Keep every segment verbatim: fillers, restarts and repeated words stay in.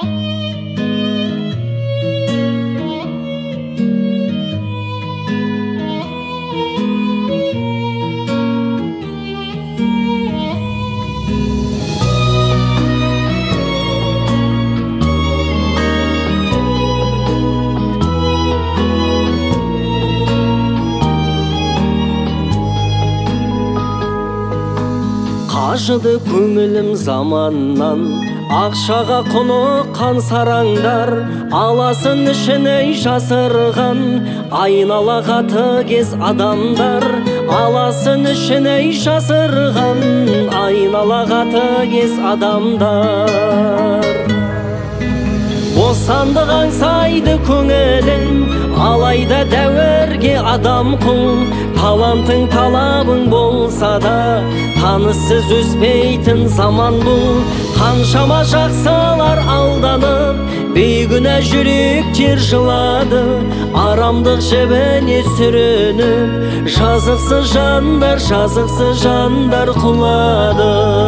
Қажыды көңілім заманнан, ақшаға құныққан сараңдар, аласын ішіне жасырған, айнала қатыгез адамдар. Аласын ішіне жасырған, айнала қатыгез адамдар. Бостандық аңсайды көңілім, алайда дәуірге адам құл. Талантың талабың болса да, таныссыз өспейтін заман бұл. Қаншама жақсылар алданып, бейгүнә жүректер жылады. Арамдық жебіне сүрініп, жазықсыз жандар, жазықсыз жандар құлады.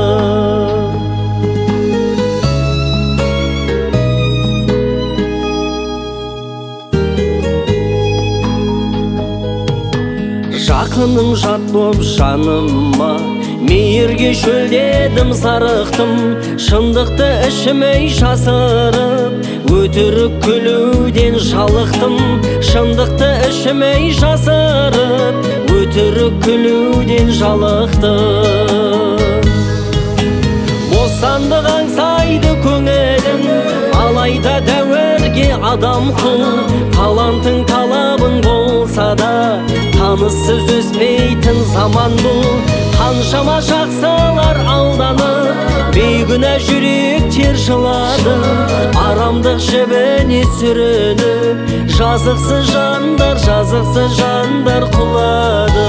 Жақыным жат боп жаныма, мейірге шөлдедім, зарықтым. Шындықты ішіме жасырып, өтірік күлуден жалықтым. Шындықты ішіме жасырып, өтірік күлуден жалықтым. Бостандық аңсайды көңілім, алайда дәуірге адам құл. Талантың талабың болса да, таныссыз өспейтін заман бұл. Қаншама жақсылар алданып, бейгүнә жүректер жылады. Арамдық жебіне сүрініп, жазықсыз жандар, жазықсыз жандар құлады.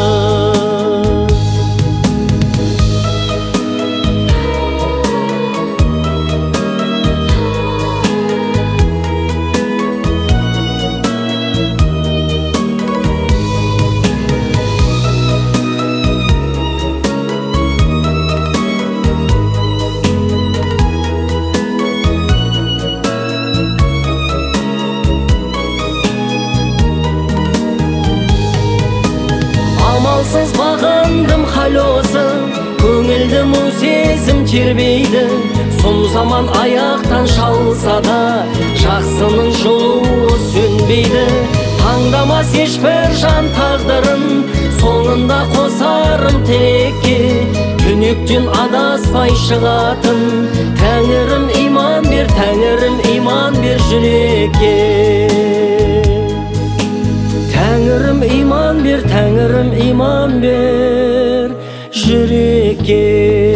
Амалсыз бағындым хал осы, көңілді мұң сезім тербейді. Сұм заман аяқтан шалса да, жақсының жылуы сөнбейді. Таңдамас ешбір жан тағдырын, соңында қосарым тілекке. Түнектен адаспай шығатын, Тәңірім иман бер, Тәңірім иман бер жүрекке. Тәңірім иман бер, Тәңірім иман бер жүрекке.